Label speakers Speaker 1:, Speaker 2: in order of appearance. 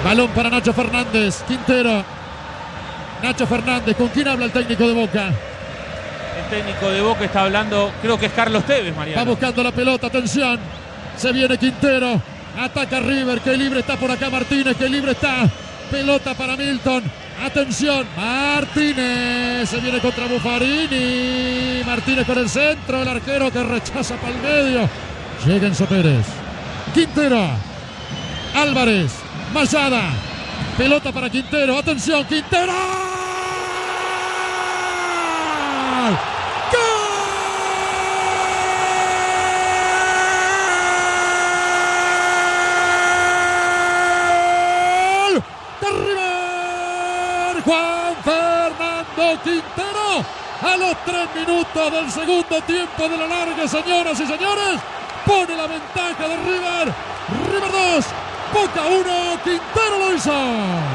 Speaker 1: Balón para Nacho Fernández. Quintero. Nacho Fernández. ¿Con quién habla el técnico de Boca?
Speaker 2: El técnico de Boca está hablando, creo que es Carlos Tevez, Mariano.
Speaker 1: Va buscando la pelota, atención. Se viene Quintero. Ataca River. Qué libre está por acá Martínez. Qué libre está. Pelota para Milton. Atención. Martínez. Se viene contra Buffarini. Martínez con el centro. El arquero que rechaza para el medio. Llega Enzo Pérez. Quintero. Álvarez. Mayada. Pelota para Quintero. Atención. Quintero. Juan Fernando Quintero a los 3 minutos del segundo tiempo de la larga, señoras y señores, pone la ventaja de River. River 2, Boca 1, Quintero lo hizo.